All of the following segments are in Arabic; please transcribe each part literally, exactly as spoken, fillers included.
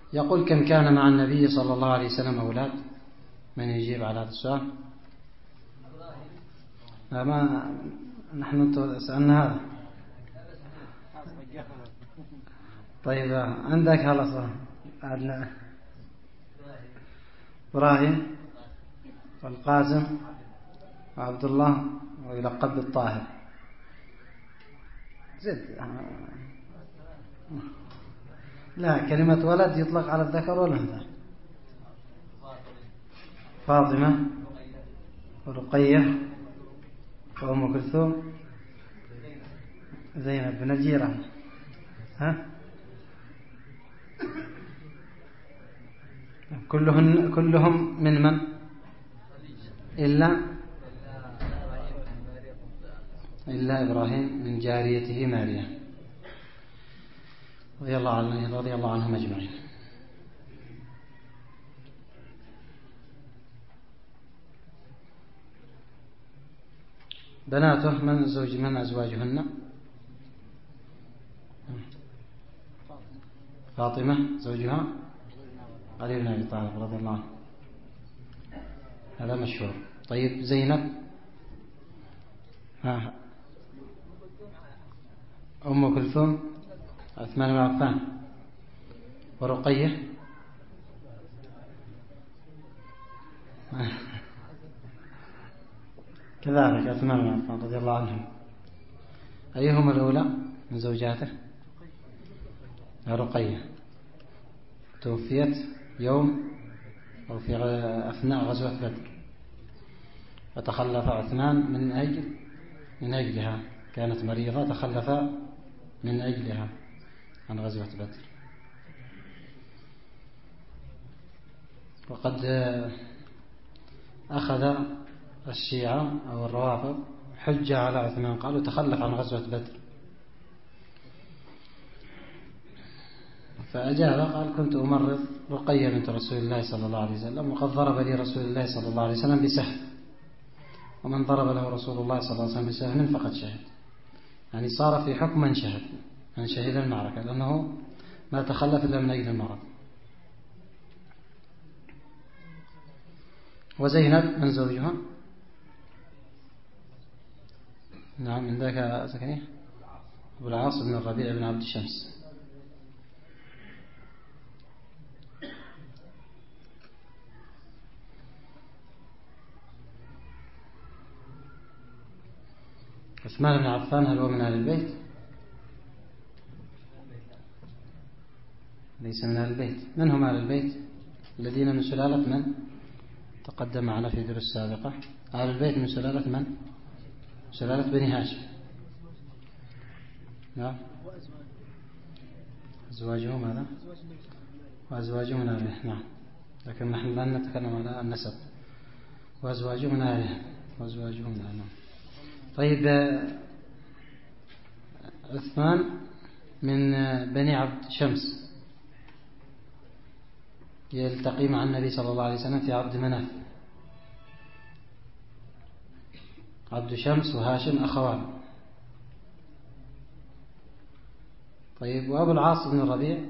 يقول كم كان مع النبي صلى الله عليه وسلم أولاد؟ من يجيب على هذا السؤال؟ ما نحن سألنا هذا. طيب عندك خلاص عدنا إبراهيم والقاسم وعبد الله ويلقب بالطاهر. زد. لا، كلمة ولد يطلق على الذكر والأنثى. فاطمة ورقية وأم كلثوم زينب بن الجيران. ها كلهن كلهم من من إلا إلا إبراهيم من جاريته ماريا رضي الله عنه رضي الله عنهم أجمعين. بناته من زوج من أزواجهن؟ فاطمة زوجها علي بن أبي طالب رضي الله عنه، هذا مشهور. طيب زينب ها أم كلثوم عثمان بن عفان، ورقية كذلك عثمان بن عفان رضي الله عنهم. أيهما الأولى من زوجاته؟ رقية، توفيت يوم أو في أثناء غزوة بدر، فتخلف عثمان من أجل من أجلها، كانت مريضة تخلف من أجلها عن غزوة بدر. وقد أخذ الشيعة أو الروافض حجة على عثمان، قالوا تخلف عن غزوة بدر، فأجاب قال كنت أمرض رقية بنت رسول الله صلى الله عليه وسلم، وقد ضرب لي رسول الله صلى الله عليه وسلم بسهم، ومن ضرب له رسول الله صلى الله عليه وسلم بسهم فقد شهد. يعني صار في حكم من شهد، من شهد المعركة، لأنه ما تخلف إلا من أجل المرض. وزينب من زوجها؟ نعم من ذاك زكريا أبو العاص بن الربيع بن عبد الشمس. عثمان بن عفان هل هو من أهل البيت؟ ليس من أهل البيت. من هم أهل البيت الذين من سلالة من تقدم معنا في الدروس السابقة؟ أهل البيت من سلالة من؟ سلالة بني هاشم. نعم أزواجهم هذا وأزواجهم من أهله. نعم لكن نحن لا نتكلم على النسب. وأزواجهم من أهله وأزواجهم من أهله. طيب عثمان من بني عبد شمس، يلتقي مع النبي صلى الله عليه وسلم في عبد مناف. عبد شمس وهاشم أخوان. طيب وأبو العاص بن الربيع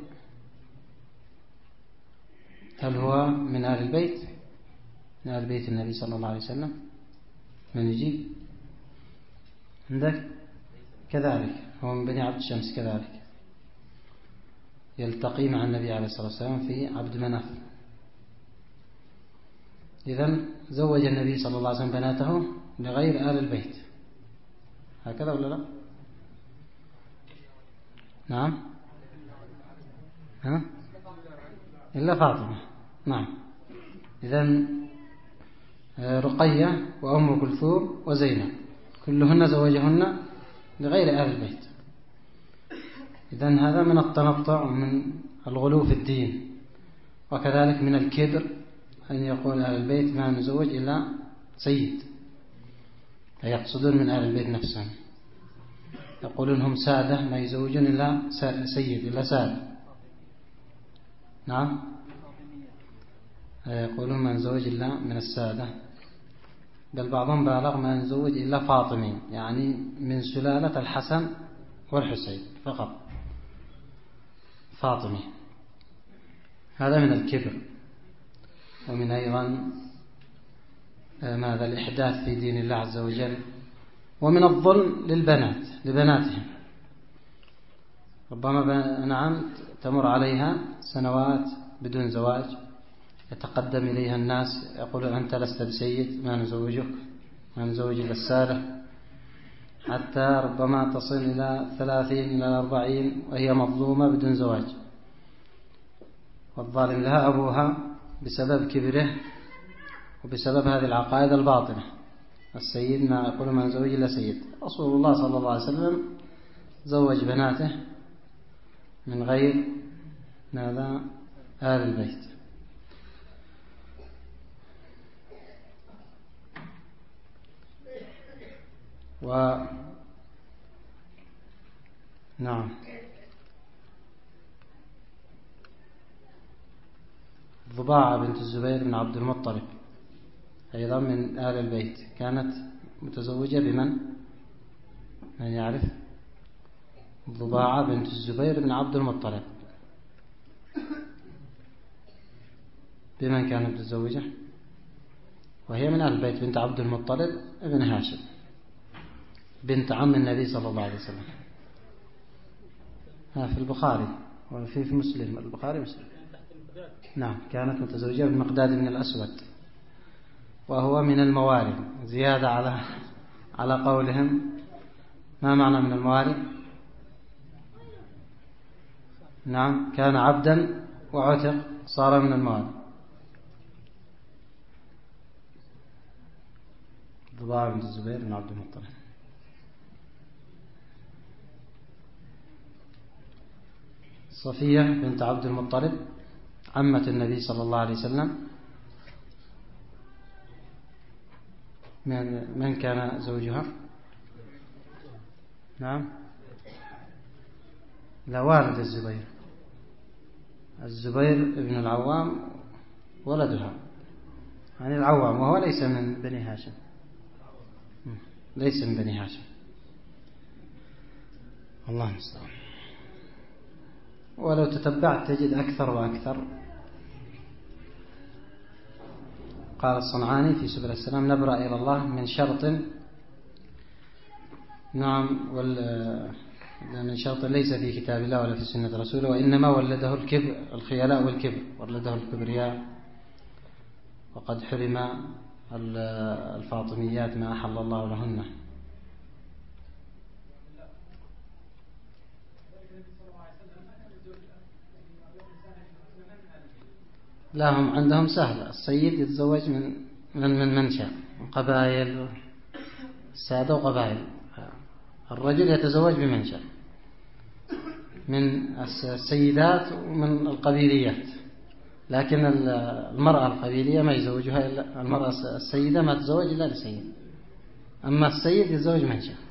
هل هو من أهل البيت؟ من أهل بيت النبي صلى الله عليه وسلم؟ من يجيب؟ عندك كذلك هو من بني عبد الشمس كذلك، يلتقي مع النبي عليه الصلاة والسلام في عبد مناف. إذن زوج النبي صلى الله عليه وسلم بناته لغير آل البيت، هكذا ولا لا؟ نعم ها؟ إلا فاطمة. نعم إذن رقية وأم كلثوم وزينب كلهن زوجهن لغير آل البيت. إذن هذا من التنطع ومن الغلو في الدين، وكذلك من الكبر أن يقول آل البيت ما نزوج إلا سيد، فيقصدون من آل البيت نفسهم، يقولون هم سادة ما يزوجون إلا سيد إلا سادة. نعم يقولون ما نزوج إلا من السادة، بل بعضهم بالغ ما نزوج إلا فاطمي، يعني من سلالة الحسن والحسين فقط، فاطمي. هذا من الكبر، ومن أيضا ماذا الإحداث في دين الله عز وجل، ومن الظلم للبنات لبناتهم. ربما نعم تمر عليها سنوات بدون زواج، يتقدم إليها الناس يقولون أنت لست بسيد، ما نزوجك، ما نزوج إلا السالة، حتى ربما تصل إلى ثلاثين إلى أربعين وهي مظلومة بدون زواج، والظالم لها أبوها بسبب كبره وبسبب هذه العقائد الباطلة. السيد ما يقول ما نزوج إلا سيد. رسول الله صلى الله عليه وسلم زوج بناته من غير هذا آل البيت. و نعم ضباعة بنت الزبير بن عبد المطلب أيضا من آل البيت، كانت متزوجة بمن؟ من يعرف؟ ضباعة بنت الزبير بن عبد المطلب بمن كانت متزوجة؟ وهي من آل البيت، بنت عبد المطلب ابن هاشم، بنت عم النبي صلى الله عليه وسلم. ها في البخاري وفي في مسلم، البخاري مسلم. نعم كانت متزوجة بالمقداد بن الأسود، وهو من الموالي، زيادة على على قولهم. ما معنى من الموالي؟ نعم كان عبدا وعتق صار من الموالي. ضباعة بنت الزبير بن عبد المطلب. صفية بنت عبد المطلب عمة النبي صلى الله عليه وسلم، من من كان زوجها؟ نعم لا، والد الزبير، الزبير بن العوام ولدها، يعني العوام، وهو ليس من بني هاشم، ليس من بني هاشم. الله المستعان. ولو تتبعت تجد أكثر وأكثر. قال الصنعاني في سبل السلام: نبرأ إلى الله من شرط، نعم، من شرط ليس في كتاب الله ولا في سنة رسوله، وإنما ولده الكبر، الخيلاء والكبر، ولده الكبرياء، وقد حرم الفاطميات ما أحل الله لهن. لا، هم عندهم سهلة، السيد يتزوج من من من منشأ، قبائل السادة وقبائل. الرجل يتزوج بمنشأ من السيدات ومن القبيليات، لكن المرأة القبيلية ما يزوجها إلا المرأة السيدة، ما تزوج إلا لسيد، أما السيد يتزوج منشأ.